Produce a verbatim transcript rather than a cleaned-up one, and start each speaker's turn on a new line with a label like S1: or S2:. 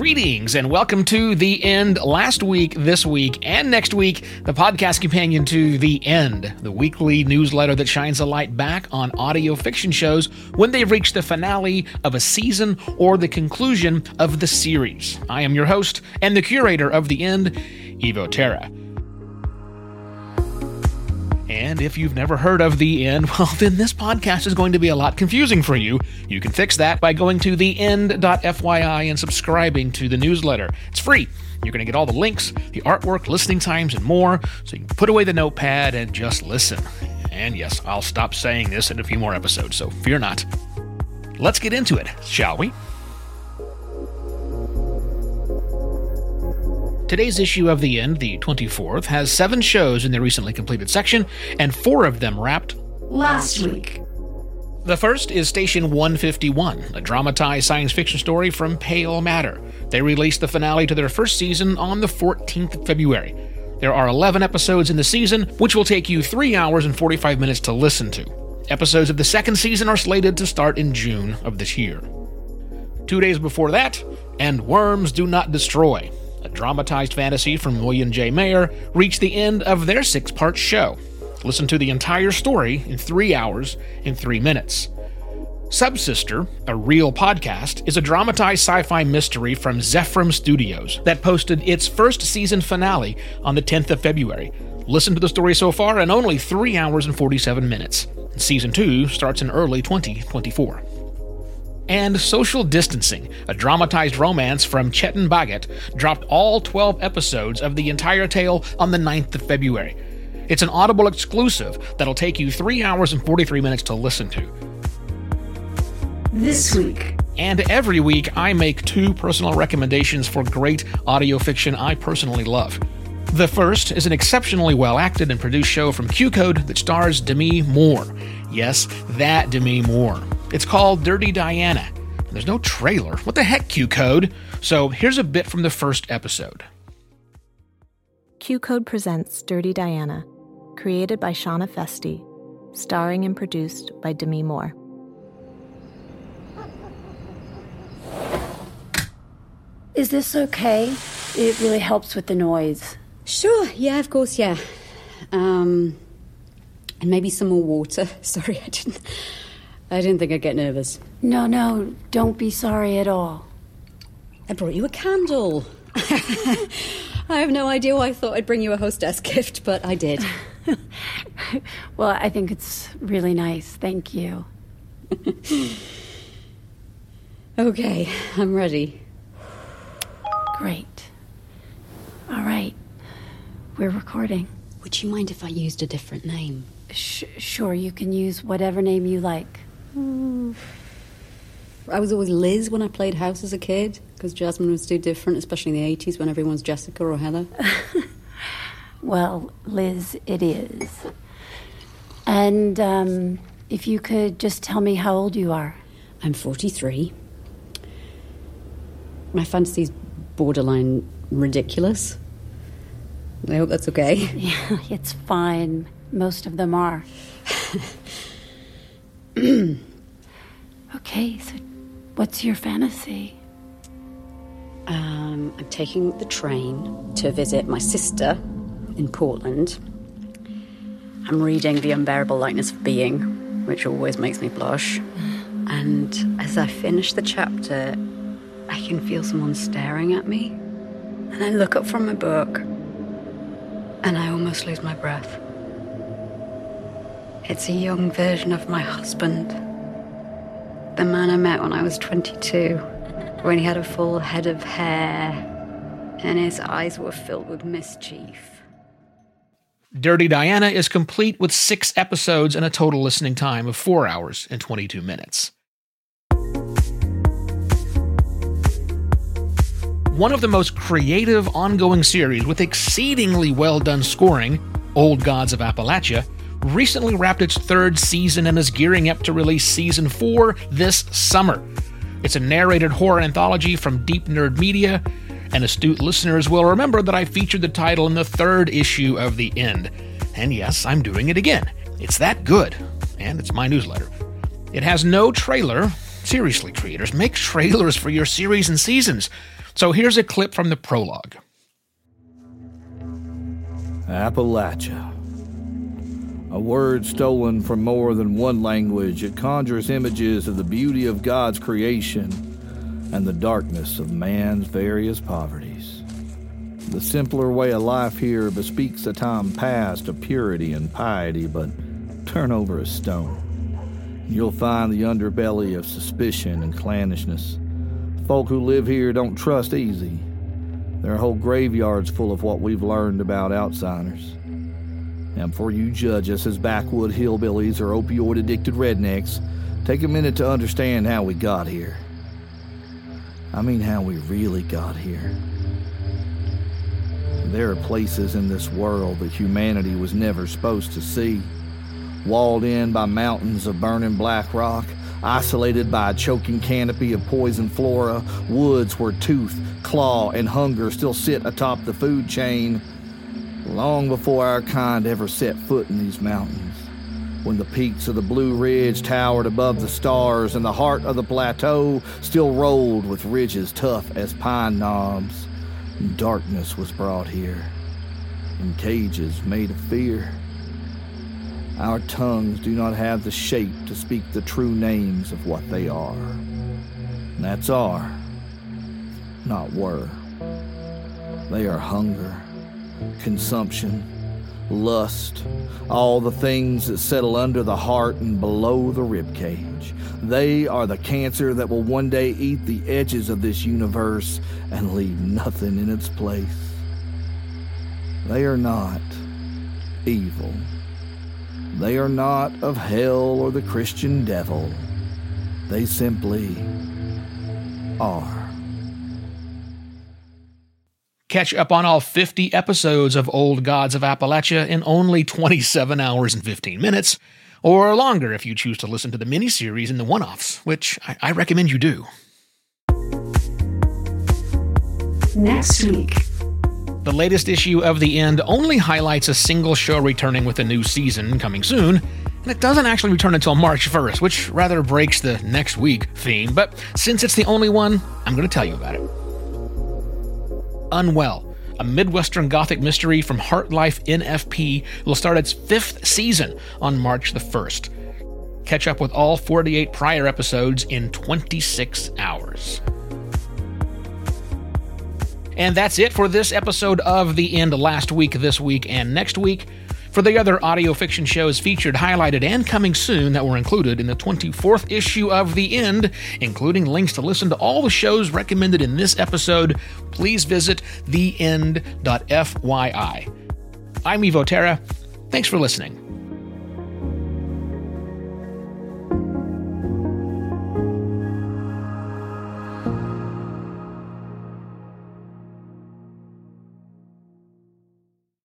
S1: Greetings and welcome to The End. Last week, this week, and next week, the podcast companion to The End, the weekly newsletter that shines a light back on audio fiction shows when they've reached the finale of a season or the conclusion of the series. I am your host and the curator of The End, Evo Terra. And if you've never heard of The End, well, then this podcast is going to be a lot confusing for you. You can fix that by going to the end dot f y i and subscribing to the newsletter. It's free. You're going to get all the links, the artwork, listening times, and more, so you can put away the notepad and just listen. And yes, I'll stop saying this in a few more episodes, so fear not. Let's get into it, shall we? Today's issue of The End, the twenty-fourth, has seven shows in the recently completed section, and four of them wrapped
S2: last week.
S1: The first is Station one fifty-one, a dramatized science fiction story from Pale Matter. They released the finale to their first season on the fourteenth of February. There are eleven episodes in the season, which will take you three hours and forty-five minutes to listen to. Episodes of the second season are slated to start in June of this year. Two days before that, And Worms Do Not Destroy, a dramatized fantasy from William J. Mayer, reached the end of their six-part show. Listen to the entire story in three hours and three minutes. Subsister, a real podcast, is a dramatized sci-fi mystery from Zephram Studios that posted its first season finale on the tenth of February. Listen to the story so far in only three hours and forty-seven minutes. Season two starts in early twenty twenty-four. And Social Distancing, a dramatized romance from Chetan Bhagat, dropped all twelve episodes of the entire tale on the ninth of February. It's an Audible exclusive that'll take you three hours and forty-three minutes to listen to.
S2: This week.
S1: And every week, I make two personal recommendations for great audio fiction I personally love. The first is an exceptionally well-acted and produced show from Q Code that stars Demi Moore. Yes, that Demi Moore. It's called Dirty Diana. There's no trailer. What the heck, Q Code? So here's a bit from the first episode.
S3: Q Code presents Dirty Diana, created by Shauna Festi, starring and produced by Demi Moore.
S2: Is this okay? It really helps with the noise.
S4: Sure, yeah, of course, yeah. Um, and maybe some more water. Sorry, I didn't... I didn't think I'd get nervous.
S2: No, no, don't be sorry at all.
S4: I brought you a candle. I have no idea why I thought I'd bring you a hostess gift, but I did.
S2: Well, I think it's really nice. Thank you.
S4: Okay, I'm ready.
S2: Great. All right. We're recording.
S4: Would you mind if I used a different name?
S2: Sh- sure, you can use whatever name you like.
S4: I was always Liz when I played house as a kid, because Jasmine was too different, especially in the eighties when everyone's Jessica or Heather.
S2: Well, Liz, it is. And um, if you could just tell me how old you are.
S4: I'm forty-three. My fantasy's borderline ridiculous. I hope that's okay.
S2: Yeah, it's fine. Most of them are. Okay, so what's your fantasy?
S4: Um, I'm taking the train to visit my sister in Portland. I'm reading The Unbearable Lightness of Being, which always makes me blush. And as I finish the chapter, I can feel someone staring at me. And I look up from my book, and I almost lose my breath. It's a young version of my husband. The man I met when I was twenty-two, when he had a full head of hair, and his eyes were filled with mischief.
S1: Dirty Diana is complete with six episodes and a total listening time of four hours and twenty-two minutes. One of the most creative ongoing series with exceedingly well-done scoring, Old Gods of Appalachia, recently wrapped its third season and is gearing up to release season four this summer. It's a narrated horror anthology from Deep Nerd Media, and astute listeners will remember that I featured the title in the third issue of The End. And yes, I'm doing it again. It's that good, and it's my newsletter. It has no trailer, Seriously, creators, make trailers for your series and seasons. So here's a clip from the prologue.
S5: Appalachia. A word stolen from more than one language, it conjures images of the beauty of God's creation and the darkness of man's various poverties. The simpler way of life here bespeaks a time past of purity and piety, but turn over a stone. You'll find the underbelly of suspicion and clannishness. Folk who live here don't trust easy. There are whole graveyards full of what we've learned about outsiders. And before you judge us as backwood hillbillies or opioid-addicted rednecks, take a minute to understand how we got here. I mean how we really got here. There are places in this world that humanity was never supposed to see. Walled in by mountains of burning black rock, isolated by a choking canopy of poison flora, woods where tooth, claw, and hunger still sit atop the food chain, long before our kind ever set foot in these mountains, when the peaks of the Blue Ridge towered above the stars and the heart of the plateau still rolled with ridges tough as pine knobs, and darkness was brought here, in cages made of fear. Our tongues do not have the shape to speak the true names of what they are. And that's are, not were. They are hunger, consumption, lust, all the things that settle under the heart and below the ribcage. They are the cancer that will one day eat the edges of this universe and leave nothing in its place. They are not evil. They are not of hell or the Christian devil. They simply are.
S1: Catch up on all fifty episodes of Old Gods of Appalachia in only twenty-seven hours and fifteen minutes, or longer if you choose to listen to the miniseries and the one-offs, which I, I recommend you do.
S6: Next week.
S1: The latest issue of The End only highlights a single show returning with a new season coming soon, and it doesn't actually return until March first, which rather breaks the next week theme, but since it's the only one, I'm going to tell you about it. Unwell, a Midwestern Gothic mystery from Heartlife N F P, will start its fifth season on March the first. Catch up with all forty-eight prior episodes in twenty-six hours. And that's it for this episode of The End last week, this week, and next week. For the other audio fiction shows featured, highlighted, and coming soon that were included in the twenty-fourth issue of The End, including links to listen to all the shows recommended in this episode, please visit the end dot f y i. I'm Evo Terra. Thanks for listening.